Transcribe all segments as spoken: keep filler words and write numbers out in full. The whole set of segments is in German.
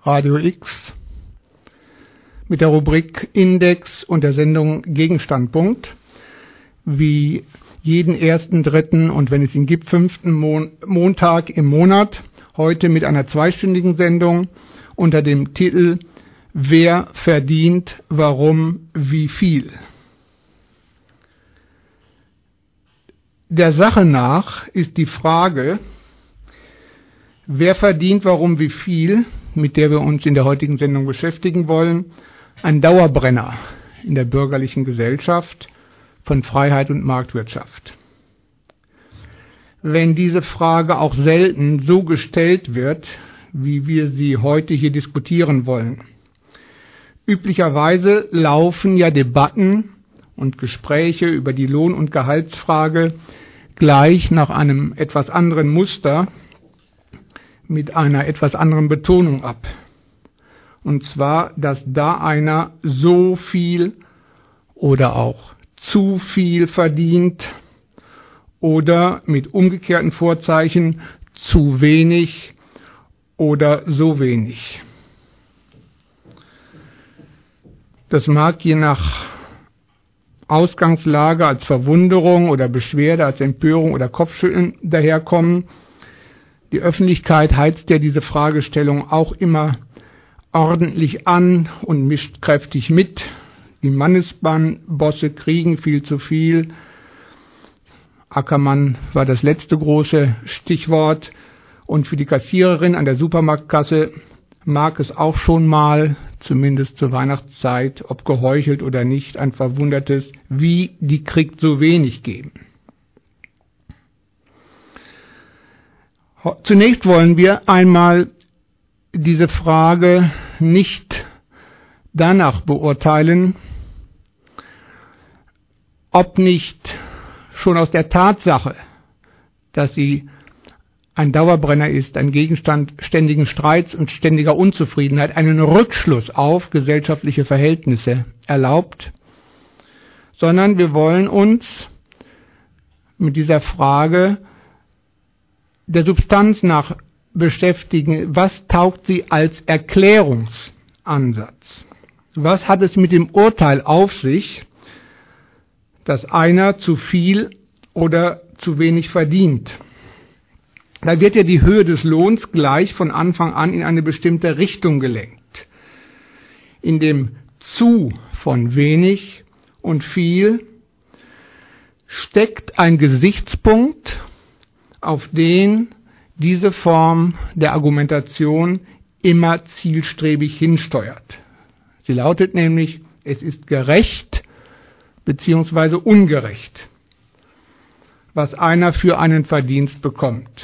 Radio X mit der Rubrik Index und der Sendung Gegenstandpunkt, wie jeden ersten, dritten und wenn es ihn gibt, fünften Mon- Montag im Monat, heute mit einer zweistündigen Sendung unter dem Titel Wer verdient, warum, wie viel? Der Sache nach ist die Frage, wer verdient, warum, wie viel, mit der wir uns in der heutigen Sendung beschäftigen wollen, ein Dauerbrenner in der bürgerlichen Gesellschaft von Freiheit und Marktwirtschaft. Wenn diese Frage auch selten so gestellt wird, wie wir sie heute hier diskutieren wollen. Üblicherweise laufen ja Debatten und Gespräche über die Lohn- und Gehaltsfrage gleich nach einem etwas anderen Muster mit einer etwas anderen Betonung ab. Und zwar, dass da einer so viel oder auch zu viel verdient oder mit umgekehrten Vorzeichen zu wenig oder so wenig. Das mag je nach Ausgangslage als Verwunderung oder Beschwerde, als Empörung oder Kopfschütteln daherkommen. Die Öffentlichkeit heizt ja diese Fragestellung auch immer ordentlich an und mischt kräftig mit. Die Mannesbosse kriegen viel zu viel. Ackermann war das letzte große Stichwort. Und für die Kassiererin an der Supermarktkasse mag es auch schon mal, zumindest zur Weihnachtszeit, ob geheuchelt oder nicht, ein verwundertes Wie, die kriegt so wenig geben. Zunächst wollen wir einmal diese Frage nicht danach beurteilen, ob nicht schon aus der Tatsache, dass sie ein Dauerbrenner ist, ein Gegenstand ständigen Streits und ständiger Unzufriedenheit, einen Rückschluss auf gesellschaftliche Verhältnisse erlaubt, sondern wir wollen uns mit dieser Frage der Substanz nach beschäftigen. Was taugt sie als Erklärungsansatz? Was hat es mit dem Urteil auf sich, dass einer zu viel oder zu wenig verdient? Da wird ja die Höhe des Lohns gleich von Anfang an in eine bestimmte Richtung gelenkt. In dem zu von wenig und viel steckt ein Gesichtspunkt, auf den diese Form der Argumentation immer zielstrebig hinsteuert. Sie lautet nämlich, es ist gerecht bzw. ungerecht, was einer für einen Verdienst bekommt.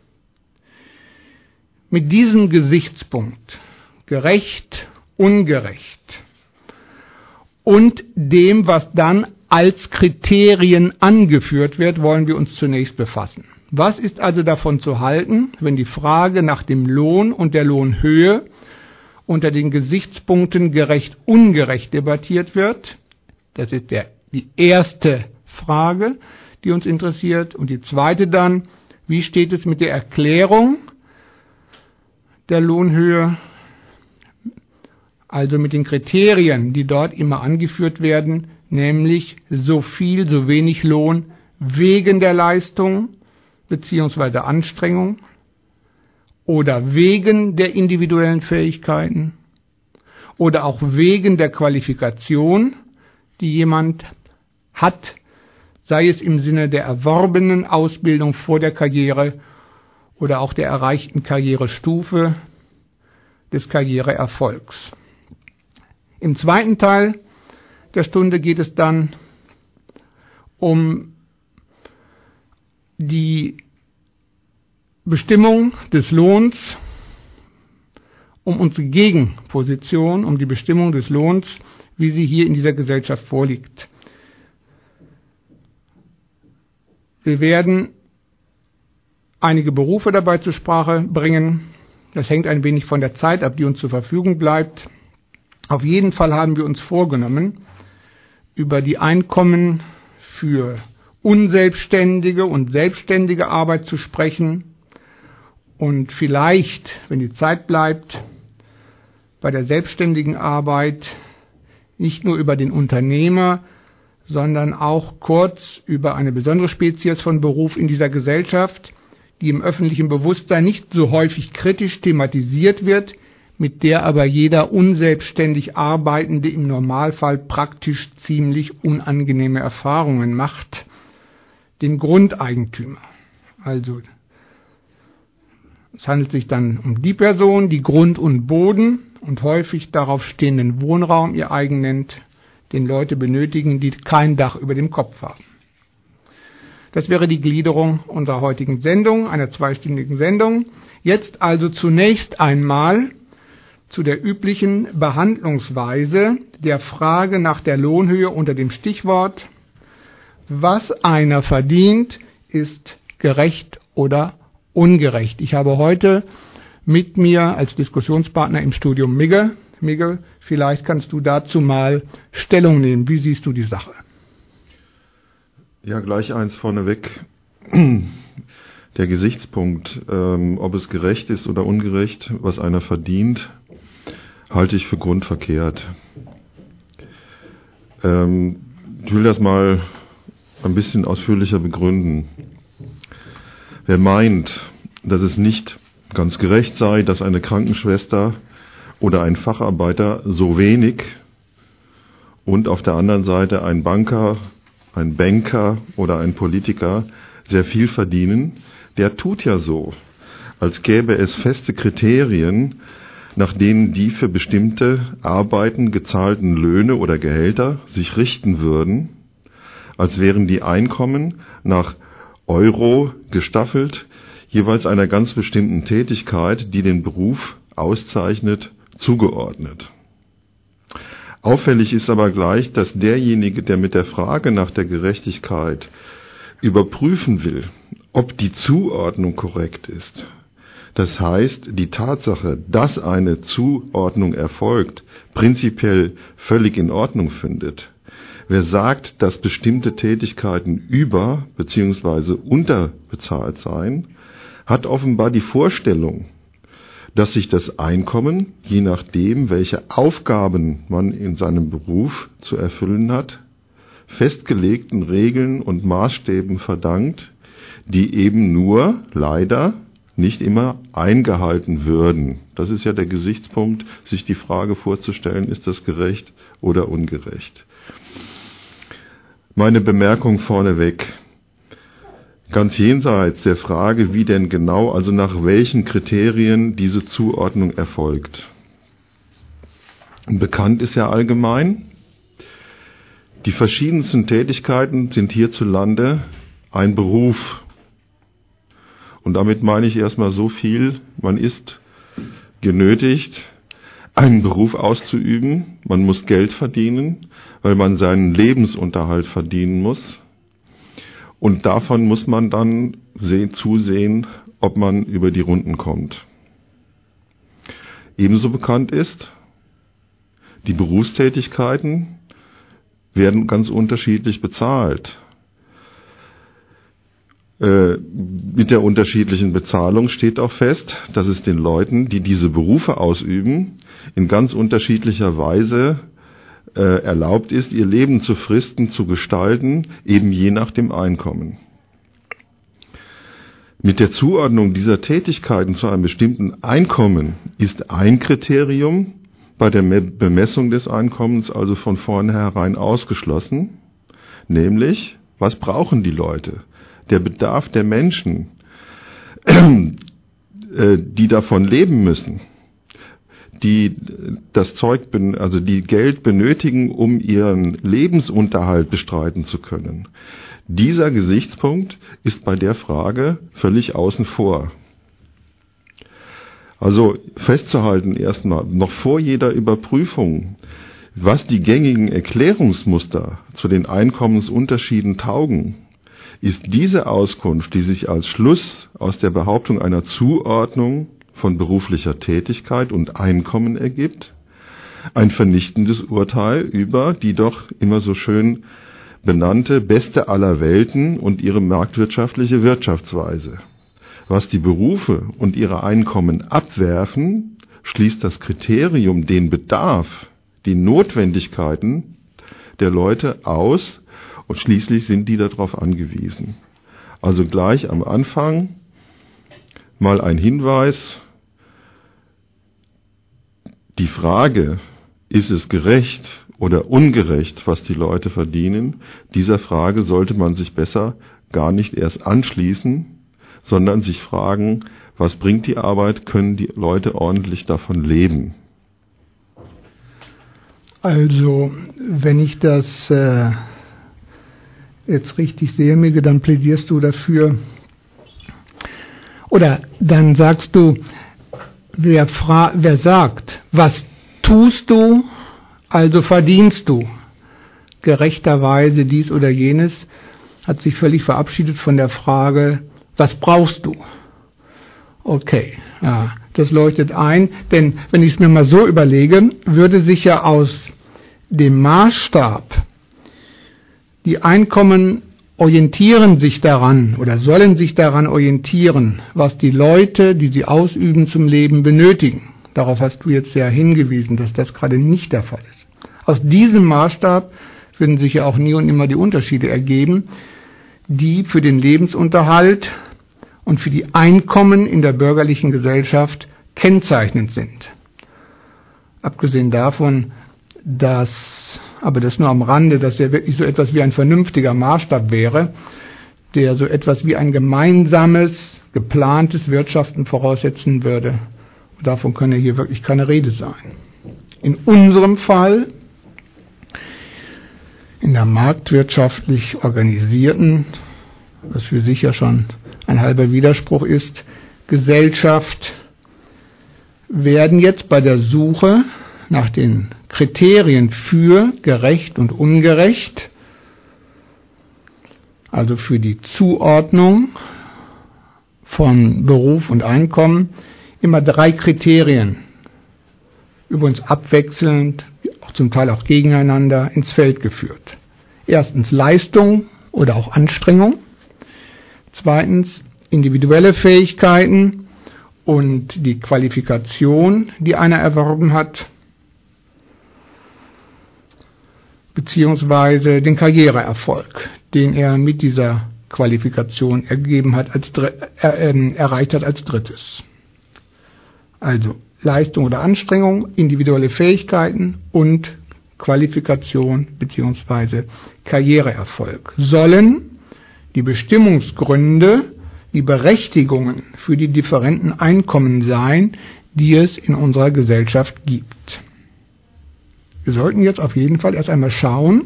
Mit diesem Gesichtspunkt, gerecht, ungerecht, und dem, was dann als Kriterien angeführt wird, wollen wir uns zunächst befassen. Was ist also davon zu halten, wenn die Frage nach dem Lohn und der Lohnhöhe unter den Gesichtspunkten gerecht-ungerecht debattiert wird? Das ist der, die erste Frage, die uns interessiert. Und die zweite dann, wie steht es mit der Erklärung der Lohnhöhe, also mit den Kriterien, die dort immer angeführt werden, nämlich so viel, so wenig Lohn wegen der Leistung bzw. Anstrengung oder wegen der individuellen Fähigkeiten oder auch wegen der Qualifikation, die jemand hat, sei es im Sinne der erworbenen Ausbildung vor der Karriere oder auch der erreichten Karrierestufe des Karriereerfolgs. Im zweiten Teil der Stunde geht es dann um die Bestimmung des Lohns, um unsere Gegenposition, um die Bestimmung des Lohns, wie sie hier in dieser Gesellschaft vorliegt. Wir werden einige Berufe dabei zur Sprache bringen. Das hängt ein wenig von der Zeit ab, die uns zur Verfügung bleibt. Auf jeden Fall haben wir uns vorgenommen, über die Einkommen für unselbstständige und selbstständige Arbeit zu sprechen und vielleicht, wenn die Zeit bleibt, bei der selbstständigen Arbeit nicht nur über den Unternehmer, sondern auch kurz über eine besondere Spezies von Beruf in dieser Gesellschaft, die im öffentlichen Bewusstsein nicht so häufig kritisch thematisiert wird, mit der aber jeder unselbstständig Arbeitende im Normalfall praktisch ziemlich unangenehme Erfahrungen macht, den Grundeigentümer. Also es handelt sich dann um die Person, die Grund und Boden und häufig darauf stehenden Wohnraum ihr eigen nennt, den Leute benötigen, die kein Dach über dem Kopf haben. Das wäre die Gliederung unserer heutigen Sendung, einer zweistündigen Sendung. Jetzt also zunächst einmal zu der üblichen Behandlungsweise der Frage nach der Lohnhöhe unter dem Stichwort: Was einer verdient, ist gerecht oder ungerecht. Ich habe heute mit mir als Diskussionspartner im Studio Migge. Migge, vielleicht kannst du dazu mal Stellung nehmen. Wie siehst du die Sache? Ja, gleich eins vorneweg. Der Gesichtspunkt, ähm, ob es gerecht ist oder ungerecht, was einer verdient, halte ich für grundverkehrt. Ähm, ich will das mal ein bisschen ausführlicher begründen. Wer meint, dass es nicht ganz gerecht sei, dass eine Krankenschwester oder ein Facharbeiter so wenig und auf der anderen Seite ein Banker, ein Banker oder ein Politiker sehr viel verdienen, der tut ja so, als gäbe es feste Kriterien, nach denen die für bestimmte Arbeiten gezahlten Löhne oder Gehälter sich richten würden, als wären die Einkommen nach Euro gestaffelt, jeweils einer ganz bestimmten Tätigkeit, die den Beruf auszeichnet, zugeordnet. Auffällig ist aber gleich, dass derjenige, der mit der Frage nach der Gerechtigkeit überprüfen will, ob die Zuordnung korrekt ist, das heißt, die Tatsache, dass eine Zuordnung erfolgt, prinzipiell völlig in Ordnung findet. Wer sagt, dass bestimmte Tätigkeiten über- bzw. unterbezahlt seien, hat offenbar die Vorstellung, dass sich das Einkommen, je nachdem, welche Aufgaben man in seinem Beruf zu erfüllen hat, festgelegten Regeln und Maßstäben verdankt, die eben nur leider nicht immer eingehalten würden. Das ist ja der Gesichtspunkt, sich die Frage vorzustellen, ist das gerecht oder ungerecht. Meine Bemerkung vorneweg. Ganz jenseits der Frage, wie denn genau, also nach welchen Kriterien diese Zuordnung erfolgt. Bekannt ist ja allgemein, die verschiedensten Tätigkeiten sind hierzulande ein Beruf. Und damit meine ich erstmal so viel, man ist genötigt, einen Beruf auszuüben, man muss Geld verdienen, weil man seinen Lebensunterhalt verdienen muss. Und davon muss man dann zusehen, ob man über die Runden kommt. Ebenso bekannt ist, die Berufstätigkeiten werden ganz unterschiedlich bezahlt. Äh, mit der unterschiedlichen Bezahlung steht auch fest, dass es den Leuten, die diese Berufe ausüben, in ganz unterschiedlicher Weise äh, erlaubt ist, ihr Leben zu fristen, zu gestalten, eben je nach dem Einkommen. Mit der Zuordnung dieser Tätigkeiten zu einem bestimmten Einkommen ist ein Kriterium bei der Bemessung des Einkommens also von vornherein ausgeschlossen, nämlich, was brauchen die Leute? Der Bedarf der Menschen, die davon leben müssen, die das Zeug, also die Geld benötigen, um ihren Lebensunterhalt bestreiten zu können. Dieser Gesichtspunkt ist bei der Frage völlig außen vor. Also festzuhalten erstmal, noch vor jeder Überprüfung, was die gängigen Erklärungsmuster zu den Einkommensunterschieden taugen, ist diese Auskunft, die sich als Schluss aus der Behauptung einer Zuordnung von beruflicher Tätigkeit und Einkommen ergibt, ein vernichtendes Urteil über die doch immer so schön benannte beste aller Welten und ihre marktwirtschaftliche Wirtschaftsweise. Was die Berufe und ihre Einkommen abwerfen, schließt das Kriterium den Bedarf, die Notwendigkeiten der Leute aus und schließlich sind die darauf angewiesen. Also gleich am Anfang mal ein Hinweis, die Frage, ist es gerecht oder ungerecht, was die Leute verdienen, dieser Frage sollte man sich besser gar nicht erst anschließen, sondern sich fragen, was bringt die Arbeit, können die Leute ordentlich davon leben? Also, wenn ich das äh, jetzt richtig sehe, Miguel, dann plädierst du dafür, oder dann sagst du, wer, fra- wer sagt, was tust du, also verdienst du gerechterweise dies oder jenes, hat sich völlig verabschiedet von der Frage, was brauchst du? Okay, ja, das leuchtet ein, denn wenn ich es mir mal so überlege, würde sich ja aus dem Maßstab, die Einkommen orientieren sich daran oder sollen sich daran orientieren, was die Leute, die sie ausüben, zum Leben benötigen. Darauf hast du jetzt ja hingewiesen, dass das gerade nicht der Fall ist. Aus diesem Maßstab würden sich ja auch nie und nimmer die Unterschiede ergeben, die für den Lebensunterhalt und für die Einkommen in der bürgerlichen Gesellschaft kennzeichnend sind. Abgesehen davon, dass, aber das nur am Rande, dass der wirklich so etwas wie ein vernünftiger Maßstab wäre, der so etwas wie ein gemeinsames, geplantes Wirtschaften voraussetzen würde. Und davon könne hier wirklich keine Rede sein. In unserem Fall, in der marktwirtschaftlich organisierten, was für sich ja schon ein halber Widerspruch ist, Gesellschaft, werden jetzt bei der Suche nach den Kriterien für gerecht und ungerecht, also für die Zuordnung von Beruf und Einkommen, immer drei Kriterien, übrigens abwechselnd, auch zum Teil auch gegeneinander, ins Feld geführt. Erstens Leistung oder auch Anstrengung. Zweitens individuelle Fähigkeiten und die Qualifikation, die einer erworben hat, beziehungsweise den Karriereerfolg, den er mit dieser Qualifikation ergeben hat, als äh, äh, erreicht hat als drittes. Also Leistung oder Anstrengung, individuelle Fähigkeiten und Qualifikation beziehungsweise Karriereerfolg sollen die Bestimmungsgründe, die Berechtigungen für die differenten Einkommen sein, die es in unserer Gesellschaft gibt. Wir sollten jetzt auf jeden Fall erst einmal schauen,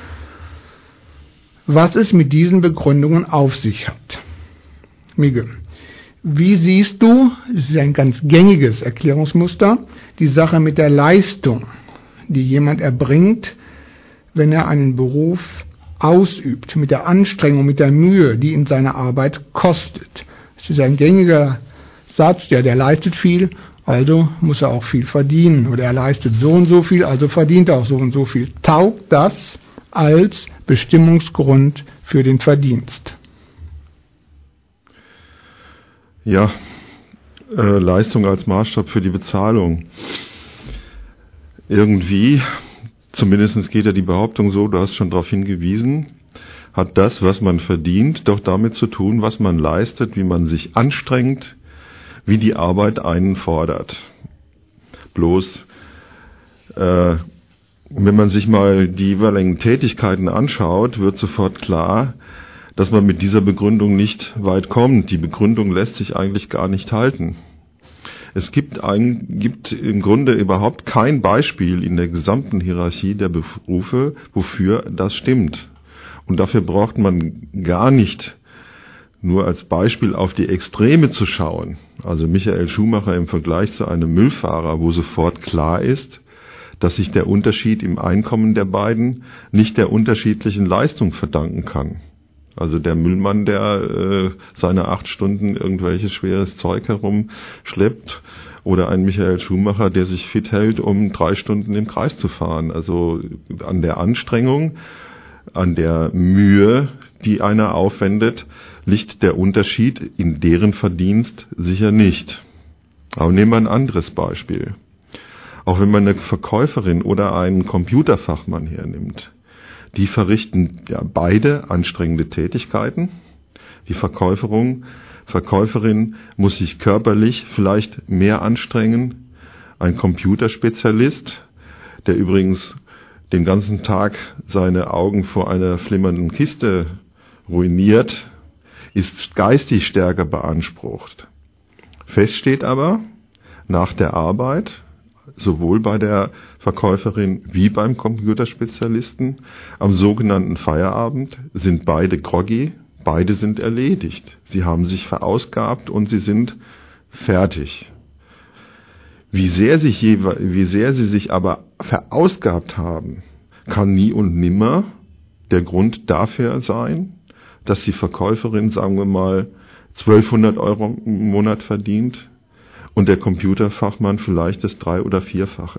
was es mit diesen Begründungen auf sich hat. Miguel, wie siehst du, es ist ein ganz gängiges Erklärungsmuster, die Sache mit der Leistung, die jemand erbringt, wenn er einen Beruf ausübt, mit der Anstrengung, mit der Mühe, die ihm seine Arbeit kostet. Es ist ein gängiger Satz, der, der leistet viel, also muss er auch viel verdienen. Oder er leistet so und so viel, also verdient er auch so und so viel. Taugt das als Bestimmungsgrund für den Verdienst? Ja, äh, Leistung als Maßstab für die Bezahlung. Irgendwie, zumindest geht ja die Behauptung so, du hast schon darauf hingewiesen, hat das, was man verdient, doch damit zu tun, was man leistet, wie man sich anstrengt, wie die Arbeit einen fordert. Bloß, äh, wenn man sich mal die jeweiligen Tätigkeiten anschaut, wird sofort klar, dass man mit dieser Begründung nicht weit kommt. Die Begründung lässt sich eigentlich gar nicht halten. Es gibt, ein, gibt im Grunde überhaupt kein Beispiel in der gesamten Hierarchie der Berufe, wofür das stimmt. Und dafür braucht man gar nicht nur als Beispiel auf die Extreme zu schauen. Also Michael Schumacher im Vergleich zu einem Müllfahrer, wo sofort klar ist, dass sich der Unterschied im Einkommen der beiden nicht der unterschiedlichen Leistung verdanken kann. Also der Müllmann, der äh, seine acht Stunden irgendwelches schweres Zeug herumschleppt, oder ein Michael Schumacher, der sich fit hält, um drei Stunden im Kreis zu fahren. Also an der Anstrengung, an der Mühe, die einer aufwendet, liegt der Unterschied in deren Verdienst sicher nicht. Aber nehmen wir ein anderes Beispiel. Auch wenn man eine Verkäuferin oder einen Computerfachmann hernimmt, die verrichten ja beide anstrengende Tätigkeiten. Die Verkäuferin, Verkäuferin muss sich körperlich vielleicht mehr anstrengen. Ein Computerspezialist, der übrigens den ganzen Tag seine Augen vor einer flimmernden Kiste ruiniert, ist geistig stärker beansprucht. Fest steht aber, nach der Arbeit, sowohl bei der Verkäuferin wie beim Computerspezialisten, am sogenannten Feierabend sind beide groggy, beide sind erledigt. Sie haben sich verausgabt und sie sind fertig. Wie sehr, sich je, wie sehr sie sich aber verausgabt haben, kann nie und nimmer der Grund dafür sein, dass die Verkäuferin, sagen wir mal, zwölfhundert Euro im Monat verdient und der Computerfachmann vielleicht das drei- oder vierfache.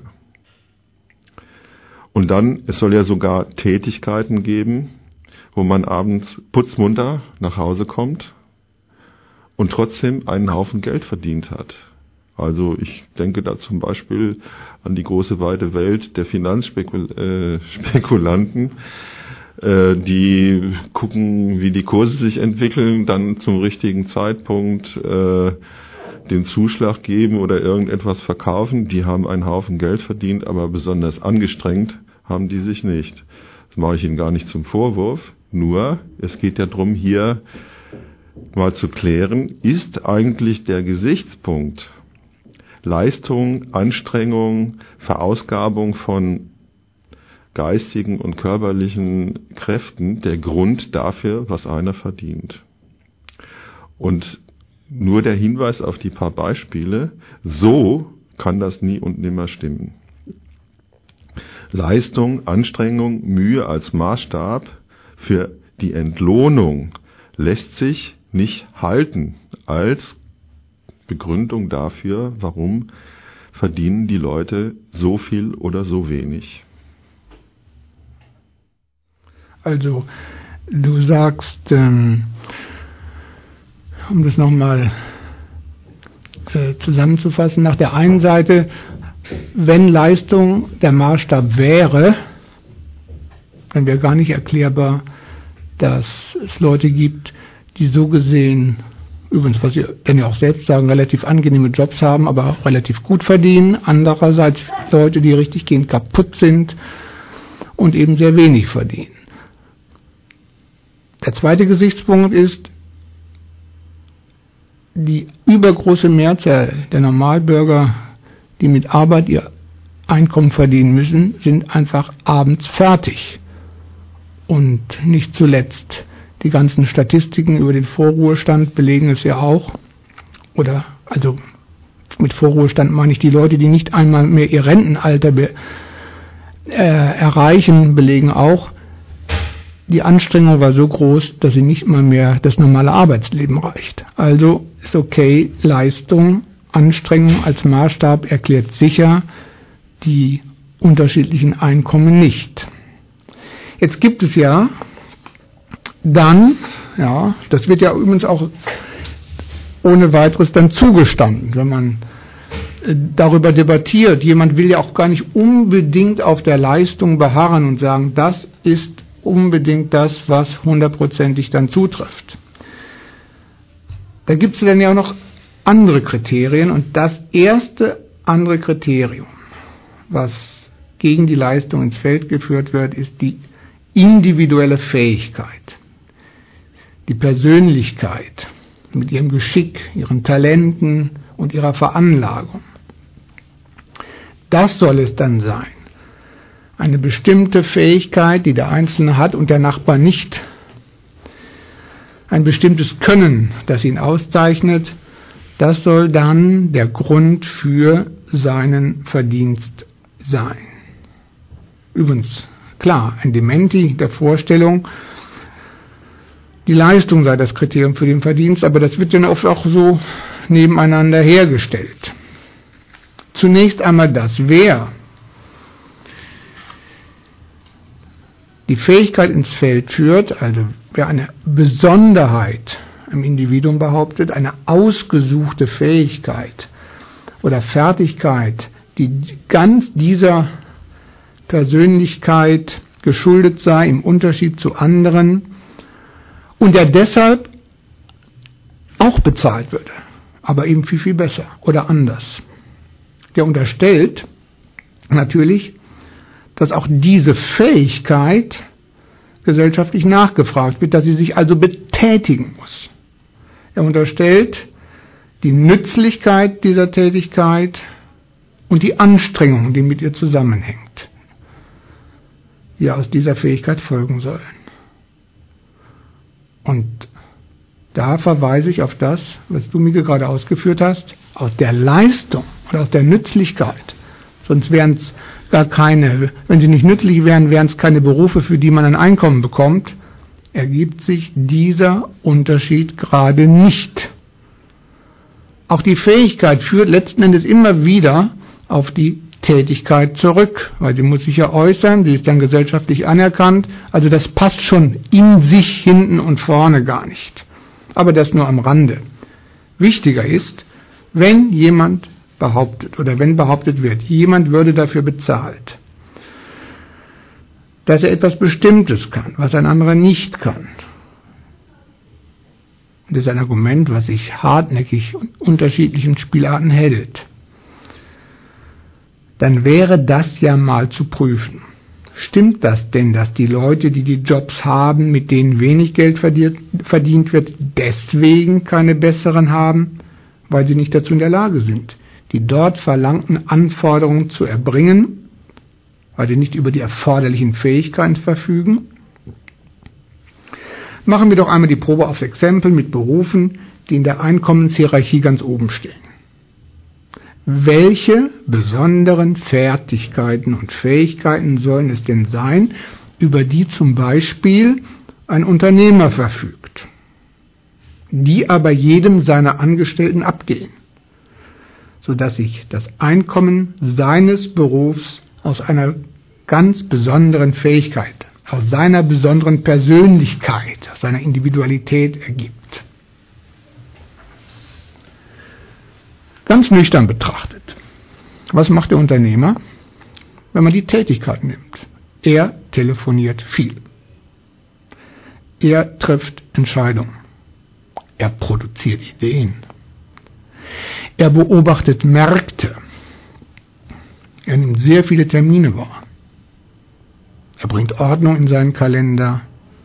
Und dann, es soll ja sogar Tätigkeiten geben, wo man abends putzmunter nach Hause kommt und trotzdem einen Haufen Geld verdient hat. Also ich denke da zum Beispiel an die große weite Welt der Finanzspekulanten, äh, die gucken, wie die Kurse sich entwickeln, dann zum richtigen Zeitpunkt äh, den Zuschlag geben oder irgendetwas verkaufen. Die haben einen Haufen Geld verdient, aber besonders angestrengt haben die sich nicht. Das mache ich Ihnen gar nicht zum Vorwurf, nur es geht ja darum, hier mal zu klären, ist eigentlich der Gesichtspunkt Leistung, Anstrengung, Verausgabung von geistigen und körperlichen Kräften der Grund dafür, was einer verdient. Und nur der Hinweis auf die paar Beispiele, so kann das nie und nimmer stimmen. Leistung, Anstrengung, Mühe als Maßstab für die Entlohnung lässt sich nicht halten als Begründung dafür, warum verdienen die Leute so viel oder so wenig. Also, du sagst, ähm, um das nochmal äh, zusammenzufassen, nach der einen Seite, wenn Leistung der Maßstab wäre, dann wäre gar nicht erklärbar, dass es Leute gibt, die so gesehen, übrigens, was Sie denn ja auch selbst sagen, relativ angenehme Jobs haben, aber auch relativ gut verdienen. Andererseits Leute, die richtig gehend kaputt sind und eben sehr wenig verdienen. Der zweite Gesichtspunkt ist, die übergroße Mehrzahl der Normalbürger, die mit Arbeit ihr Einkommen verdienen müssen, sind einfach abends fertig. Und nicht zuletzt die ganzen Statistiken über den Vorruhestand belegen es ja auch. Oder, also mit Vorruhestand meine ich die Leute, die nicht einmal mehr ihr Rentenalter be, äh, erreichen, belegen auch, die Anstrengung war so groß, dass sie nicht mal mehr das normale Arbeitsleben reicht. Also ist okay, Leistung, Anstrengung als Maßstab erklärt sicher die unterschiedlichen Einkommen nicht. Jetzt gibt es ja dann, ja, das wird ja übrigens auch ohne weiteres dann zugestanden, wenn man äh, darüber debattiert. Jemand will ja auch gar nicht unbedingt auf der Leistung beharren und sagen, das ist unbedingt das, was hundertprozentig dann zutrifft. Da gibt es dann ja auch noch andere Kriterien und das erste andere Kriterium, was gegen die Leistung ins Feld geführt wird, ist die individuelle Fähigkeit, die Persönlichkeit mit ihrem Geschick, ihren Talenten und ihrer Veranlagung. Das soll es dann sein. Eine bestimmte Fähigkeit, die der Einzelne hat und der Nachbar nicht. Ein bestimmtes Können, das ihn auszeichnet, das soll dann der Grund für seinen Verdienst sein. Übrigens, klar, ein Dementi der Vorstellung, die Leistung sei das Kriterium für den Verdienst, aber das wird dann oft auch so nebeneinander hergestellt. Zunächst einmal das, wer die Fähigkeit ins Feld führt, also wer eine Besonderheit im Individuum behauptet, eine ausgesuchte Fähigkeit, oder Fertigkeit, die ganz dieser Persönlichkeit geschuldet sei im Unterschied zu anderen und der deshalb auch bezahlt würde, aber eben viel, viel besser oder anders. Der unterstellt natürlich, dass auch diese Fähigkeit gesellschaftlich nachgefragt wird, dass sie sich also betätigen muss. Er unterstellt die Nützlichkeit dieser Tätigkeit und die Anstrengung, die mit ihr zusammenhängt, die aus dieser Fähigkeit folgen sollen. Und da verweise ich auf das, was du mir gerade ausgeführt hast, aus der Leistung und aus der Nützlichkeit. Sonst wären es gar keine, wenn sie nicht nützlich wären, wären es keine Berufe, für die man ein Einkommen bekommt, ergibt sich dieser Unterschied gerade nicht. Auch die Fähigkeit führt letzten Endes immer wieder auf die Tätigkeit zurück, weil sie muss sich ja äußern, sie ist dann gesellschaftlich anerkannt, also das passt schon in sich hinten und vorne gar nicht. Aber das nur am Rande. Wichtiger ist, wenn jemand behauptet oder wenn behauptet wird, jemand würde dafür bezahlt, dass er etwas Bestimmtes kann, was ein anderer nicht kann. Das ist ein Argument, was sich hartnäckig und unterschiedlichen Spielarten hält. Dann wäre das ja mal zu prüfen. Stimmt das denn, dass die Leute, die die Jobs haben, mit denen wenig Geld verdient wird, deswegen keine besseren haben, weil sie nicht dazu in der Lage sind, die dort verlangten Anforderungen zu erbringen, weil sie nicht über die erforderlichen Fähigkeiten verfügen? Machen wir doch einmal die Probe aufs Exempel mit Berufen, die in der Einkommenshierarchie ganz oben stehen. Welche besonderen Fertigkeiten und Fähigkeiten sollen es denn sein, über die zum Beispiel ein Unternehmer verfügt, die aber jedem seiner Angestellten abgehen, sodass sich das Einkommen seines Berufs aus einer ganz besonderen Fähigkeit, aus seiner besonderen Persönlichkeit, aus seiner Individualität ergibt? Ganz nüchtern betrachtet, was macht der Unternehmer, wenn man die Tätigkeit nimmt? Er telefoniert viel. Er trifft Entscheidungen. Er produziert Ideen. Er beobachtet Märkte. Er nimmt sehr viele Termine wahr. Er bringt Ordnung in seinen Kalender.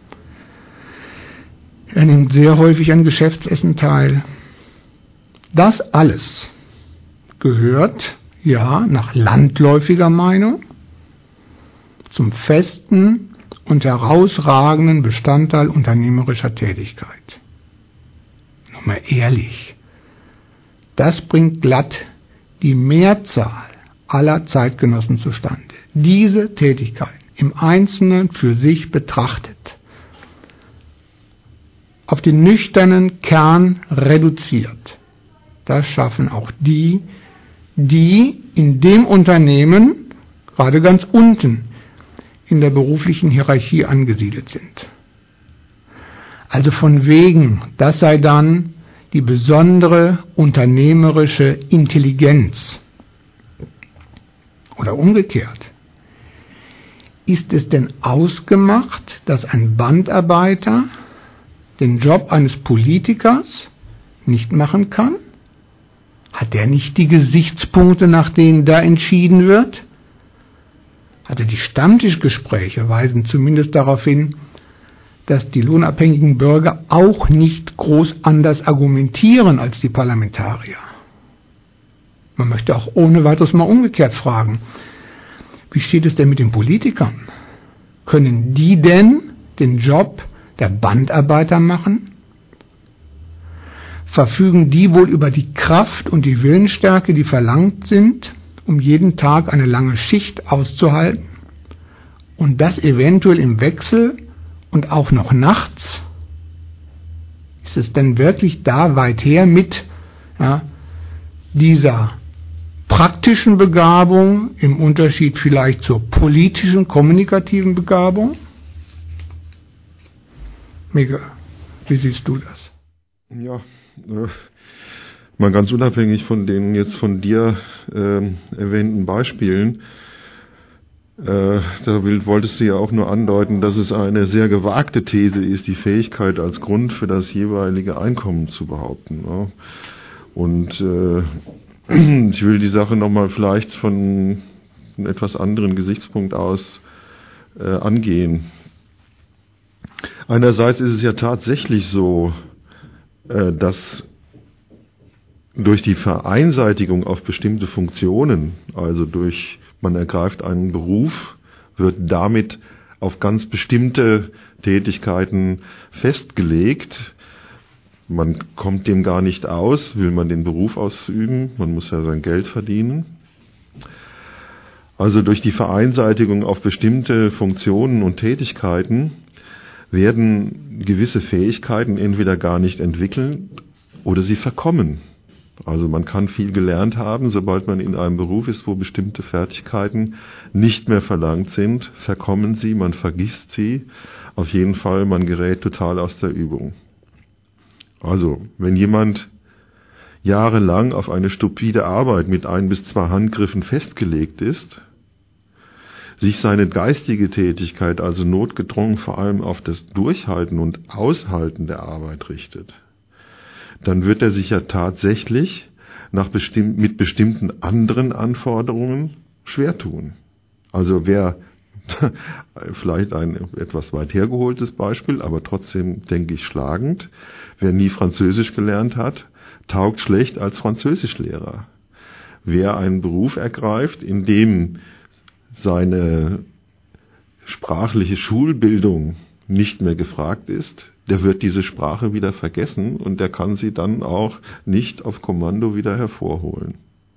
Er nimmt sehr häufig an Geschäftsessen teil. Das alles gehört, ja, nach landläufiger Meinung zum festen und herausragenden Bestandteil unternehmerischer Tätigkeit. Nur mal ehrlich, das bringt glatt die Mehrzahl aller Zeitgenossen zustande. Diese Tätigkeit im Einzelnen für sich betrachtet, auf den nüchternen Kern reduziert, das schaffen auch die, die in dem Unternehmen gerade ganz unten in der beruflichen Hierarchie angesiedelt sind. Also von wegen, das sei dann die besondere unternehmerische Intelligenz. Oder umgekehrt. Ist es denn ausgemacht, dass ein Bandarbeiter den Job eines Politikers nicht machen kann? Hat er nicht die Gesichtspunkte, nach denen da entschieden wird? Also die Stammtischgespräche weisen zumindest darauf hin, dass die lohnabhängigen Bürger auch nicht groß anders argumentieren als die Parlamentarier. Man möchte auch ohne weiteres mal umgekehrt fragen, wie steht es denn mit den Politikern? Können die denn den Job der Bandarbeiter machen? Verfügen die wohl über die Kraft und die Willensstärke, die verlangt sind, um jeden Tag eine lange Schicht auszuhalten? Und das eventuell im Wechsel und auch noch nachts? Ist es denn wirklich da weit her mit ja, dieser praktischen Begabung im Unterschied vielleicht zur politischen, kommunikativen Begabung? Miguel, wie siehst du das? Ja, Mal ganz unabhängig von den jetzt von dir äh, erwähnten Beispielen, äh, da will, wolltest du ja auch nur andeuten, dass es eine sehr gewagte These ist, die Fähigkeit als Grund für das jeweilige Einkommen zu behaupten. Ne? Und äh, ich will die Sache nochmal vielleicht von einem etwas anderen Gesichtspunkt aus äh, angehen. Einerseits ist es ja tatsächlich so, äh, dass durch die Vereinseitigung auf bestimmte Funktionen, also durch, man ergreift einen Beruf, wird damit auf ganz bestimmte Tätigkeiten festgelegt. Man kommt dem gar nicht aus, will man den Beruf ausüben, man muss ja sein Geld verdienen. Also durch die Vereinseitigung auf bestimmte Funktionen und Tätigkeiten werden gewisse Fähigkeiten entweder gar nicht entwickelt oder sie verkommen. Also man kann viel gelernt haben, sobald man in einem Beruf ist, wo bestimmte Fertigkeiten nicht mehr verlangt sind, verkommen sie, man vergisst sie. Auf jeden Fall, man gerät total aus der Übung. Also, wenn jemand jahrelang auf eine stupide Arbeit mit ein bis zwei Handgriffen festgelegt ist, sich seine geistige Tätigkeit also notgedrungen vor allem auf das Durchhalten und Aushalten der Arbeit richtet, dann wird er sich ja tatsächlich nach bestimm- mit bestimmten anderen Anforderungen schwer tun. Also wer, vielleicht ein etwas weit hergeholtes Beispiel, aber trotzdem denke ich schlagend, wer nie Französisch gelernt hat, taugt schlecht als Französischlehrer. Wer einen Beruf ergreift, in dem seine sprachliche Schulbildung nicht mehr gefragt ist, der wird diese Sprache wieder vergessen und der kann sie dann auch nicht auf Kommando wieder hervorholen.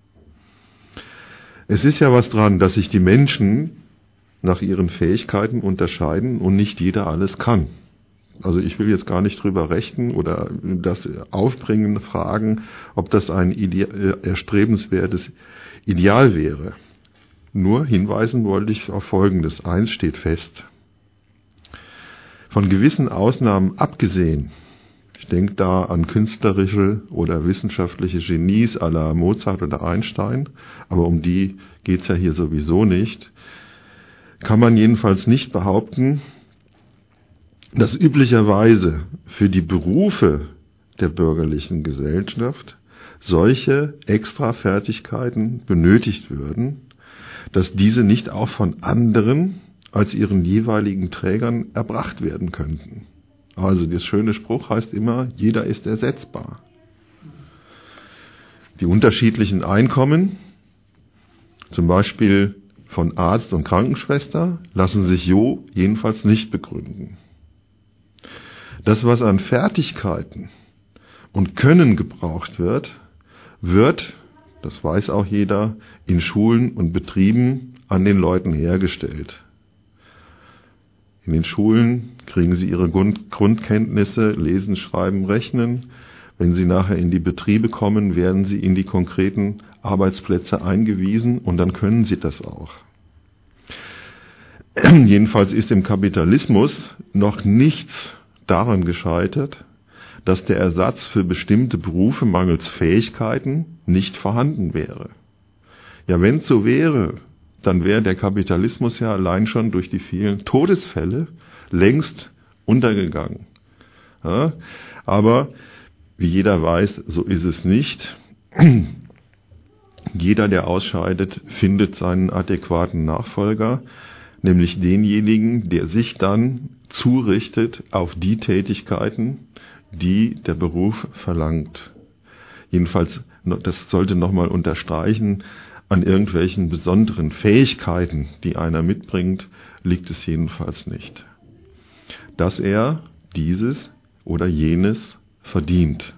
Es ist ja was dran, dass sich die Menschen nach ihren Fähigkeiten unterscheiden und nicht jeder alles kann. Also ich will jetzt gar nicht drüber rechnen oder das aufbringen, fragen, ob das ein ide- erstrebenswertes Ideal wäre. Nur hinweisen wollte ich auf Folgendes. Eins steht fest. Von gewissen Ausnahmen abgesehen, ich denke da an künstlerische oder wissenschaftliche Genies à la Mozart oder Einstein, aber um die geht es ja hier sowieso nicht, kann man jedenfalls nicht behaupten, dass üblicherweise für die Berufe der bürgerlichen Gesellschaft solche Extrafertigkeiten benötigt würden, dass diese nicht auch von anderen als ihren jeweiligen Trägern erbracht werden könnten. Also der schöne Spruch heißt immer, jeder ist ersetzbar. Die unterschiedlichen Einkommen, zum Beispiel von Arzt und Krankenschwester, lassen sich so jedenfalls nicht begründen. Das, was an Fertigkeiten und Können gebraucht wird, wird, das weiß auch jeder, in Schulen und Betrieben an den Leuten hergestellt. In den Schulen kriegen sie ihre Grund- Grundkenntnisse, lesen, schreiben, rechnen. Wenn sie nachher in die Betriebe kommen, werden sie in die konkreten Arbeitsplätze eingewiesen und dann können sie das auch. Jedenfalls ist im Kapitalismus noch nichts daran gescheitert, dass der Ersatz für bestimmte Berufe mangels Fähigkeiten nicht vorhanden wäre. Ja, wenn es so wäre, dann wäre der Kapitalismus ja allein schon durch die vielen Todesfälle längst untergegangen. Ja, aber wie jeder weiß, so ist es nicht. Jeder, der ausscheidet, findet seinen adäquaten Nachfolger, nämlich denjenigen, der sich dann zurichtet auf die Tätigkeiten, die der Beruf verlangt. Jedenfalls, das sollte nochmal unterstreichen, an irgendwelchen besonderen Fähigkeiten, die einer mitbringt, liegt es jedenfalls nicht. Dass er dieses oder jenes verdient.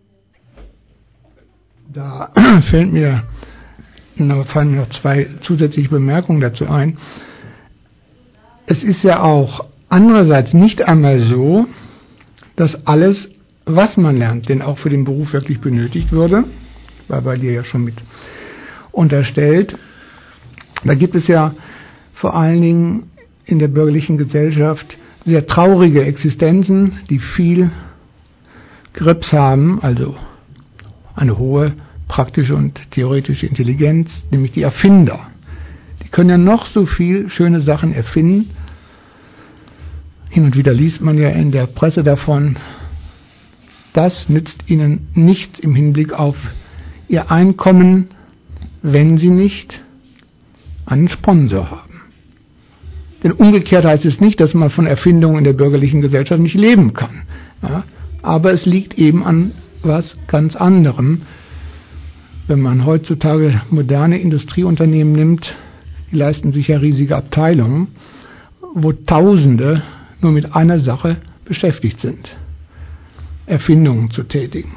Da fällt mir, fallen mir noch zwei zusätzliche Bemerkungen dazu ein. Es ist ja auch andererseits nicht einmal so, dass alles, was man lernt, denn auch für den Beruf wirklich benötigt würde, war bei dir ja schon mit unterstellt. Da gibt es ja vor allen Dingen in der bürgerlichen Gesellschaft sehr traurige Existenzen, die viel Grips haben, also eine hohe praktische und theoretische Intelligenz, nämlich die Erfinder. Die können ja noch so viel schöne Sachen erfinden. Hin und wieder liest man ja in der Presse davon. Das nützt ihnen nichts im Hinblick auf ihr Einkommen, wenn sie nicht einen Sponsor haben. Denn umgekehrt heißt es nicht, dass man von Erfindungen in der bürgerlichen Gesellschaft nicht leben kann. Ja, aber es liegt eben an was ganz anderem. Wenn man heutzutage moderne Industrieunternehmen nimmt, die leisten sich ja riesige Abteilungen, wo Tausende nur mit einer Sache beschäftigt sind: Erfindungen zu tätigen.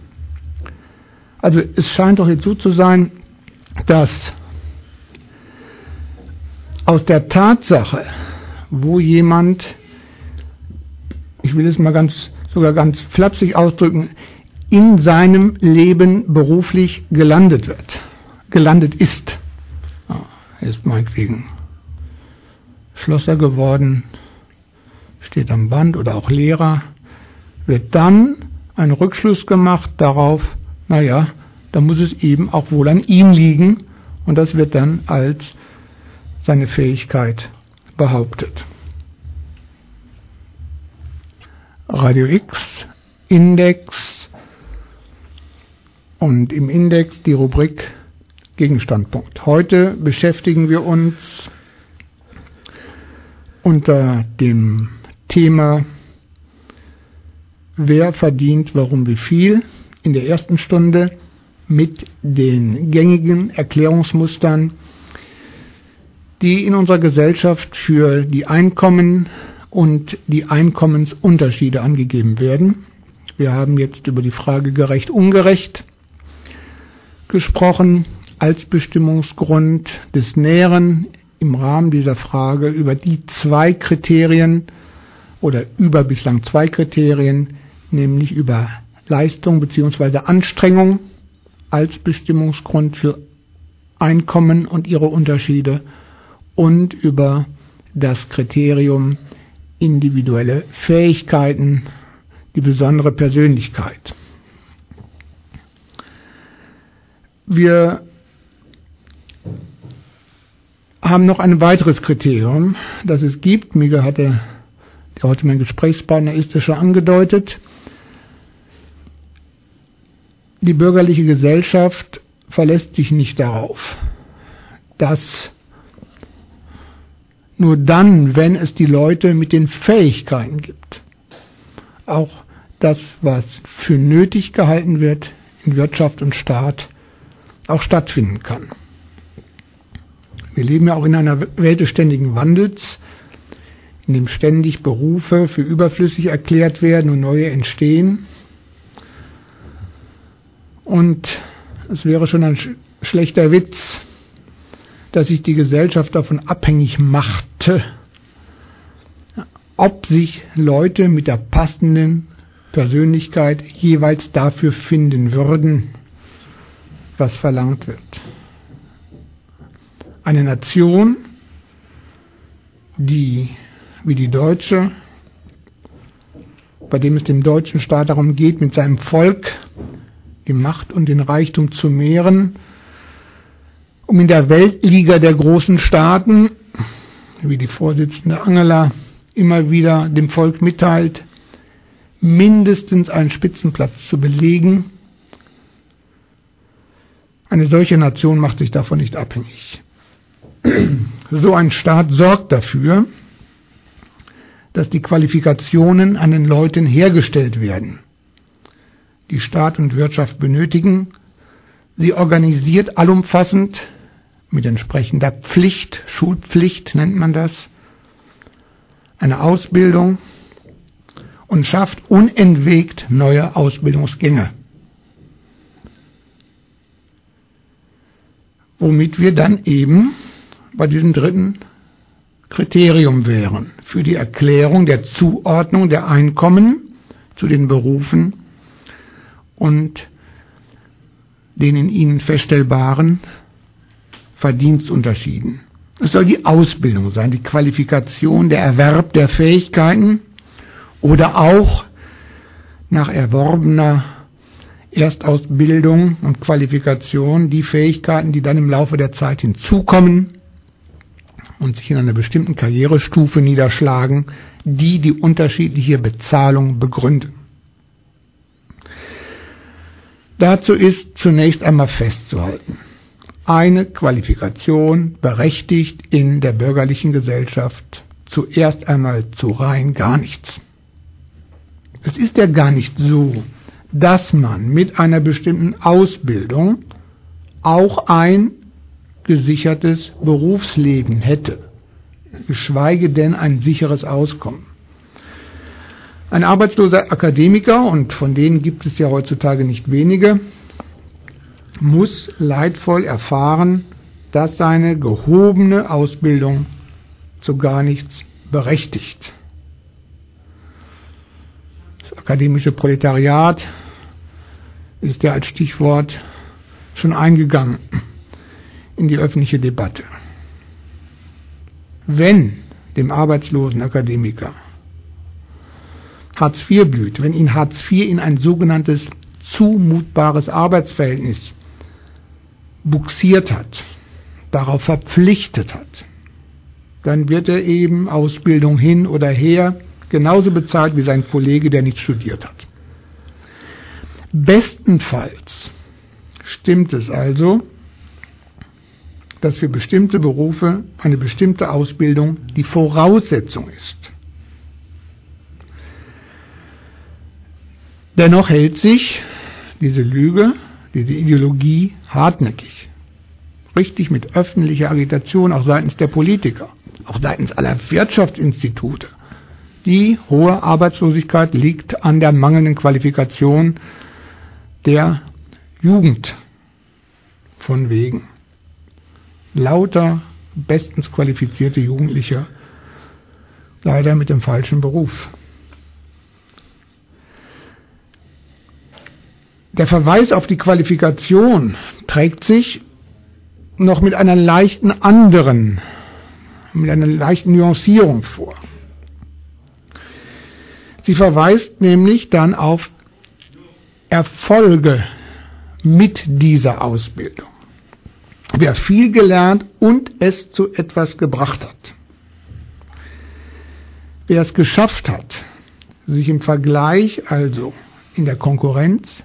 Also es scheint doch jetzt so zu sein, dass aus der Tatsache, wo jemand, ich will es mal ganz, sogar ganz flapsig ausdrücken, in seinem Leben beruflich gelandet wird, gelandet ist. Er ist meinetwegen Schlosser geworden, steht am Band oder auch Lehrer, wird dann ein Rückschluss gemacht darauf, naja, da muss es eben auch wohl an ihm liegen, und das wird dann als seine Fähigkeit behauptet. Radio X, Index und im Index die Rubrik Gegenstandpunkt. Heute beschäftigen wir uns unter dem Thema Wer verdient, warum, wie viel in der ersten Stunde mit den gängigen Erklärungsmustern, die in unserer Gesellschaft für die Einkommen und die Einkommensunterschiede angegeben werden. Wir haben jetzt über die Frage gerecht, ungerecht gesprochen als Bestimmungsgrund des Näheren im Rahmen dieser Frage über die zwei Kriterien oder über bislang zwei Kriterien, nämlich über Leistung bzw. Anstrengung als Bestimmungsgrund für Einkommen und ihre Unterschiede und über das Kriterium individuelle Fähigkeiten, die besondere Persönlichkeit. Wir haben noch ein weiteres Kriterium, das es gibt. Miguel hatte, der heute mein Gesprächspartner ist, es schon angedeutet. Die bürgerliche Gesellschaft verlässt sich nicht darauf, dass nur dann, wenn es die Leute mit den Fähigkeiten gibt, auch das, was für nötig gehalten wird in Wirtschaft und Staat, auch stattfinden kann. Wir leben ja auch in einer Welt des ständigen Wandels, in dem ständig Berufe für überflüssig erklärt werden und neue entstehen. Und es wäre schon ein sch- schlechter Witz, dass sich die Gesellschaft davon abhängig machte, ob sich Leute mit der passenden Persönlichkeit jeweils dafür finden würden, was verlangt wird. Eine Nation, die wie die deutsche, bei dem es dem deutschen Staat darum geht, mit seinem Volk die Macht und den Reichtum zu mehren, um in der Weltliga der großen Staaten, wie die Vorsitzende Angela immer wieder dem Volk mitteilt, mindestens einen Spitzenplatz zu belegen. Eine solche Nation macht sich davon nicht abhängig. So ein Staat sorgt dafür, dass die Qualifikationen an den Leuten hergestellt werden, die Staat und Wirtschaft benötigen. Sie organisiert allumfassend mit entsprechender Pflicht, Schulpflicht nennt man das, eine Ausbildung und schafft unentwegt neue Ausbildungsgänge. Womit wir dann eben bei diesem dritten Kriterium wären, für die Erklärung der Zuordnung der Einkommen zu den Berufen und den in ihnen feststellbaren Verdienstunterschieden. Es soll die Ausbildung sein, die Qualifikation, der Erwerb der Fähigkeiten oder auch nach erworbener Erstausbildung und Qualifikation die Fähigkeiten, die dann im Laufe der Zeit hinzukommen und sich in einer bestimmten Karrierestufe niederschlagen, die die unterschiedliche Bezahlung begründen. Dazu ist zunächst einmal festzuhalten: Eine Qualifikation berechtigt in der bürgerlichen Gesellschaft zuerst einmal zu rein gar nichts. Es ist ja gar nicht so, dass man mit einer bestimmten Ausbildung auch ein gesichertes Berufsleben hätte, geschweige denn ein sicheres Auskommen. Ein arbeitsloser Akademiker, und von denen gibt es ja heutzutage nicht wenige, muss leidvoll erfahren, dass seine gehobene Ausbildung zu gar nichts berechtigt. Das akademische Proletariat ist ja als Stichwort schon eingegangen in die öffentliche Debatte. Wenn dem arbeitslosen Akademiker Hartz vier blüht, wenn ihn Hartz vier in ein sogenanntes zumutbares Arbeitsverhältnis buxiert hat, darauf verpflichtet hat, dann wird er eben Ausbildung hin oder her genauso bezahlt wie sein Kollege, der nicht studiert hat. Bestenfalls stimmt es also, dass für bestimmte Berufe eine bestimmte Ausbildung die Voraussetzung ist. Dennoch hält sich diese Lüge, diese Ideologie hartnäckig. Richtig mit öffentlicher Agitation auch seitens der Politiker, auch seitens aller Wirtschaftsinstitute. Die hohe Arbeitslosigkeit liegt an der mangelnden Qualifikation der Jugend. Von wegen. Lauter bestens qualifizierte Jugendliche, leider mit dem falschen Beruf. Der Verweis auf die Qualifikation trägt sich noch mit einer leichten anderen, mit einer leichten Nuancierung vor. Sie verweist nämlich dann auf Erfolge mit dieser Ausbildung. Wer viel gelernt und es zu etwas gebracht hat. Wer es geschafft hat, sich im Vergleich, also in der Konkurrenz,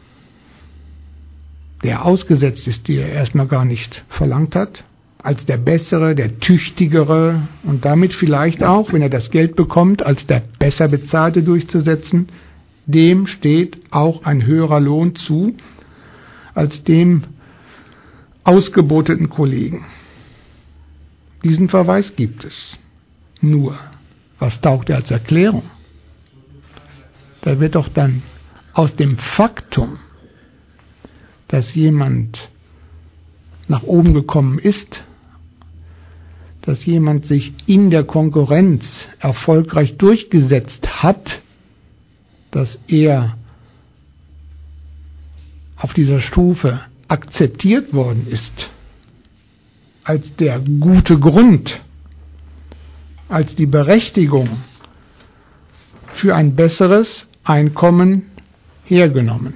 der ausgesetzt ist, die er erstmal gar nicht verlangt hat, als der Bessere, der Tüchtigere und damit vielleicht auch, wenn er das Geld bekommt, als der besser Bezahlte durchzusetzen, dem steht auch ein höherer Lohn zu, als dem ausgeboteten Kollegen. Diesen Verweis gibt es. Nur, was taugt er als Erklärung? Da wird doch dann aus dem Faktum, dass jemand nach oben gekommen ist, dass jemand sich in der Konkurrenz erfolgreich durchgesetzt hat, dass er auf dieser Stufe akzeptiert worden ist, als der gute Grund, als die Berechtigung für ein besseres Einkommen hergenommen.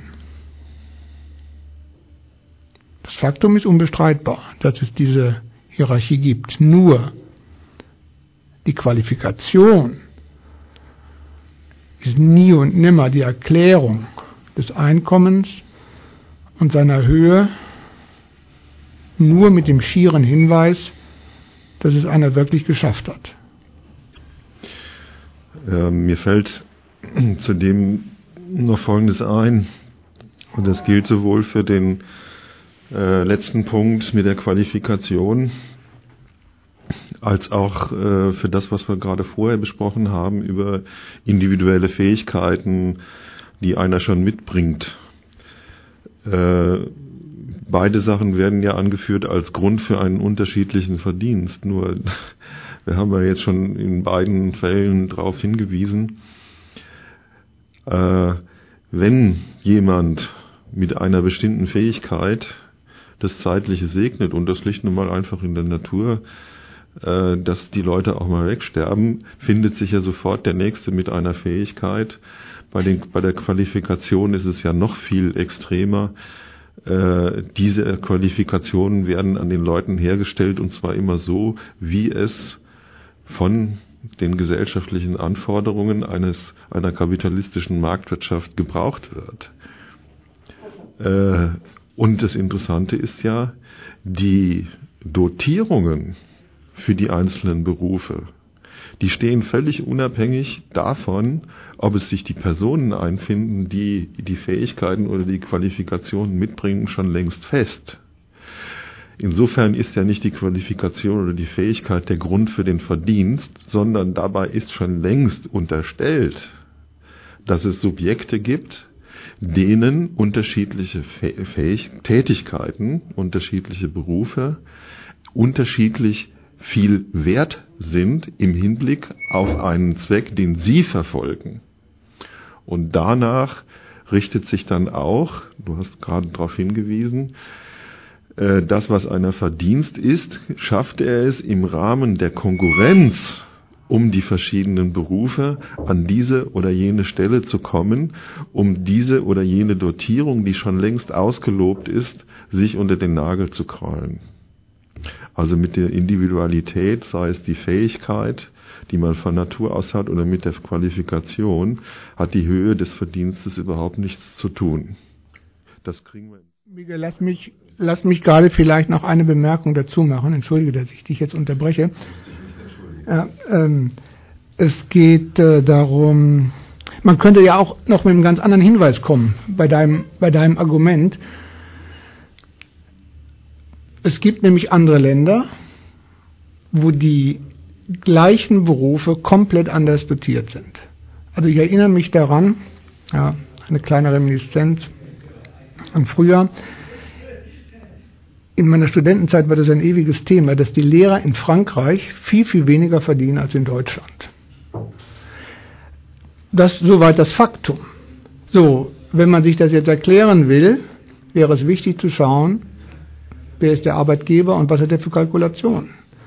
Das Faktum ist unbestreitbar, dass es diese Hierarchie gibt. Nur die Qualifikation ist nie und nimmer die Erklärung des Einkommens und seiner Höhe, nur mit dem schieren Hinweis, dass es einer wirklich geschafft hat. Äh, mir fällt zudem noch Folgendes ein, und das gilt sowohl für den äh, letzten Punkt mit der Qualifikation, als auch äh, für das, was wir gerade vorher besprochen haben, über individuelle Fähigkeiten, die einer schon mitbringt. Äh, beide Sachen werden ja angeführt als Grund für einen unterschiedlichen Verdienst. Nur, wir haben ja jetzt schon in beiden Fällen darauf hingewiesen, äh, wenn jemand mit einer bestimmten Fähigkeit das Zeitliche segnet, und das liegt nun mal einfach in der Natur, äh, dass die Leute auch mal wegsterben, findet sich ja sofort der Nächste mit einer Fähigkeit, Bei, den, bei der Qualifikation ist es ja noch viel extremer. Äh, diese Qualifikationen werden an den Leuten hergestellt und zwar immer so, wie es von den gesellschaftlichen Anforderungen eines, einer kapitalistischen Marktwirtschaft gebraucht wird. Äh, und das Interessante ist ja, die Dotierungen für die einzelnen Berufe, die stehen völlig unabhängig davon, ob es sich die Personen einfinden, die die Fähigkeiten oder die Qualifikationen mitbringen, schon längst fest. Insofern ist ja nicht die Qualifikation oder die Fähigkeit der Grund für den Verdienst, sondern dabei ist schon längst unterstellt, dass es Subjekte gibt, denen unterschiedliche Fähig- Tätigkeiten, unterschiedliche Berufe unterschiedlich viel wert sind im Hinblick auf einen Zweck, den sie verfolgen. Und danach richtet sich dann auch, du hast gerade darauf hingewiesen, das, was einer Verdienst ist, schafft er es im Rahmen der Konkurrenz um die verschiedenen Berufe an diese oder jene Stelle zu kommen, um diese oder jene Dotierung, die schon längst ausgelobt ist, sich unter den Nagel zu krallen. Also mit der Individualität, sei es die Fähigkeit, die man von Natur aus hat, oder mit der Qualifikation, hat die Höhe des Verdienstes überhaupt nichts zu tun. Das kriegen wir. Miguel, lass mich, lass mich gerade vielleicht noch eine Bemerkung dazu machen. Entschuldige, dass ich dich jetzt unterbreche. Ja, ähm, es geht äh, darum, man könnte ja auch noch mit einem ganz anderen Hinweis kommen bei deinem, bei deinem Argument. Es gibt nämlich andere Länder, wo die gleichen Berufe komplett anders dotiert sind. Also ich erinnere mich daran, ja, eine kleine Reminiszenz am Frühjahr. In meiner Studentenzeit war das ein ewiges Thema, dass die Lehrer in Frankreich viel, viel weniger verdienen als in Deutschland. Das soweit das Faktum. So, wenn man sich das jetzt erklären will, wäre es wichtig zu schauen, wer ist der Arbeitgeber und was hat er für Kalkulationen.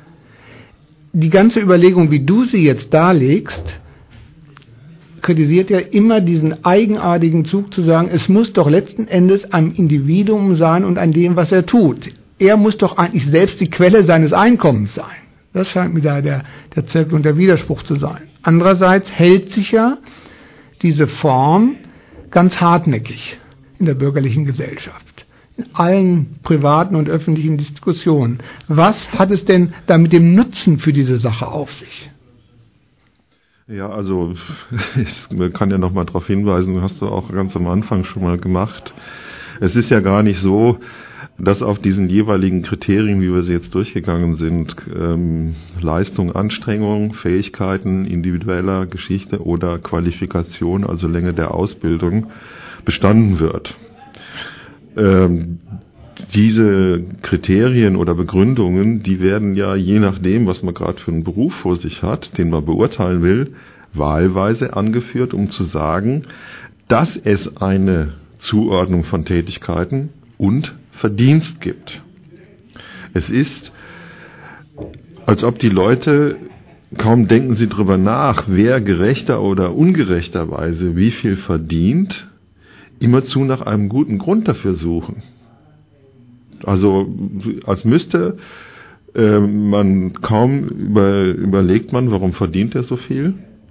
Die ganze Überlegung, wie du sie jetzt darlegst, kritisiert ja immer diesen eigenartigen Zug zu sagen, es muss doch letzten Endes am Individuum sein und an dem, was er tut. Er muss doch eigentlich selbst die Quelle seines Einkommens sein. Das scheint mir da der, der Zirkel und der Widerspruch zu sein. Andererseits hält sich ja diese Form ganz hartnäckig in der bürgerlichen Gesellschaft. In allen privaten und öffentlichen Diskussionen. Was hat es denn da mit dem Nutzen für diese Sache auf sich? Ja, also ich kann ja noch mal darauf hinweisen, hast du auch ganz am Anfang schon mal gemacht. Es ist ja gar nicht so, dass auf diesen jeweiligen Kriterien, wie wir sie jetzt durchgegangen sind, ähm, Leistung, Anstrengung, Fähigkeiten, individueller Geschichte oder Qualifikation, also Länge der Ausbildung, bestanden wird. Ähm, diese Kriterien oder Begründungen, die werden ja je nachdem, was man gerade für einen Beruf vor sich hat, den man beurteilen will, wahlweise angeführt, um zu sagen, dass es eine Zuordnung von Tätigkeiten und Verdienst gibt. Es ist, als ob die Leute, kaum denken sie drüber nach, wer gerechter oder ungerechterweise wie viel verdient, immerzu nach einem guten Grund dafür suchen. Also als müsste äh, man kaum über, überlegt man, warum verdient er so viel,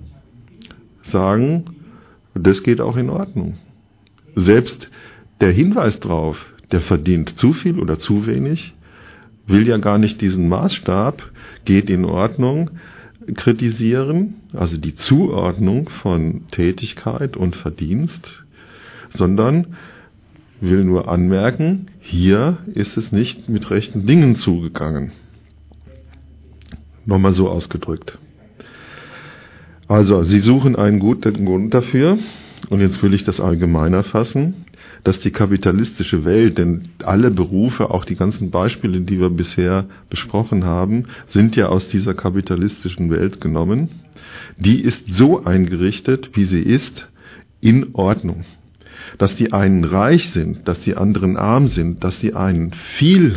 sagen, das geht auch in Ordnung. Selbst der Hinweis drauf, der verdient zu viel oder zu wenig, will ja gar nicht diesen Maßstab, geht in Ordnung, kritisieren, also die Zuordnung von Tätigkeit und Verdienst, sondern will nur anmerken, hier ist es nicht mit rechten Dingen zugegangen. Nochmal so ausgedrückt. Also, Sie suchen einen guten Grund dafür, und jetzt will ich das allgemeiner fassen, dass die kapitalistische Welt, denn alle Berufe, auch die ganzen Beispiele, die wir bisher besprochen haben, sind ja aus dieser kapitalistischen Welt genommen, die ist so eingerichtet, wie sie ist, in Ordnung. Dass die einen reich sind, dass die anderen arm sind, dass die einen viel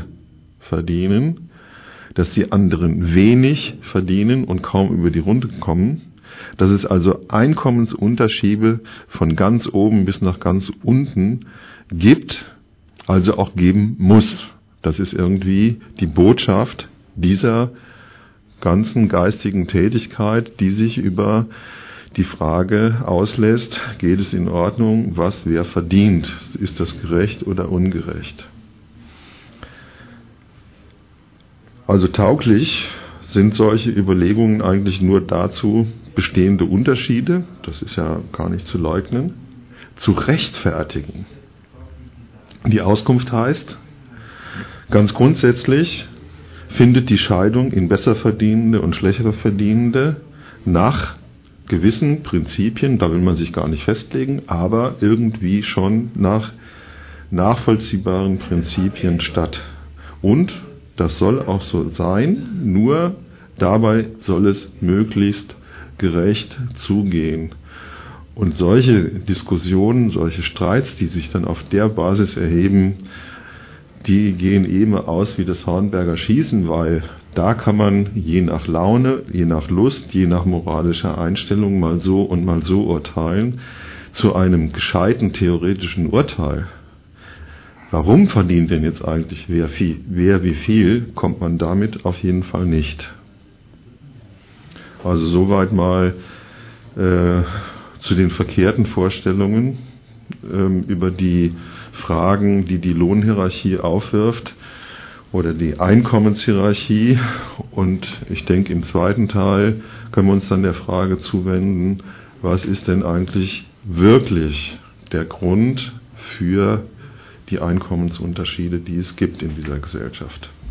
verdienen, dass die anderen wenig verdienen und kaum über die Runde kommen, Dass es also Einkommensunterschiede von ganz oben bis nach ganz unten gibt, also auch geben muss. Das ist irgendwie die Botschaft dieser ganzen geistigen Tätigkeit, die sich über die Frage auslässt, geht es in Ordnung, was wer verdient? Ist das gerecht oder ungerecht? Also tauglich sind solche Überlegungen eigentlich nur dazu, bestehende Unterschiede, das ist ja gar nicht zu leugnen, zu rechtfertigen. Die Auskunft heißt, ganz grundsätzlich findet die Scheidung in besser verdienende und schlechter verdienende nach gewissen Prinzipien, da will man sich gar nicht festlegen, aber irgendwie schon nach nachvollziehbaren Prinzipien statt. Und das soll auch so sein, nur dabei soll es möglichst gerecht zugehen. Und solche Diskussionen, solche Streits, die sich dann auf der Basis erheben, die gehen eben aus wie das Hornberger Schießen, weil da kann man je nach Laune, je nach Lust, je nach moralischer Einstellung mal so und mal so urteilen. Zu einem gescheiten theoretischen Urteil, warum verdient denn jetzt eigentlich wer, viel, wer wie viel, kommt man damit auf jeden Fall nicht. Also soweit mal äh, zu den verkehrten Vorstellungen ähm, über die Fragen, die die Lohnhierarchie aufwirft oder die Einkommenshierarchie. Und ich denke, im zweiten Teil können wir uns dann der Frage zuwenden, was ist denn eigentlich wirklich der Grund für die Einkommensunterschiede, die es gibt in dieser Gesellschaft.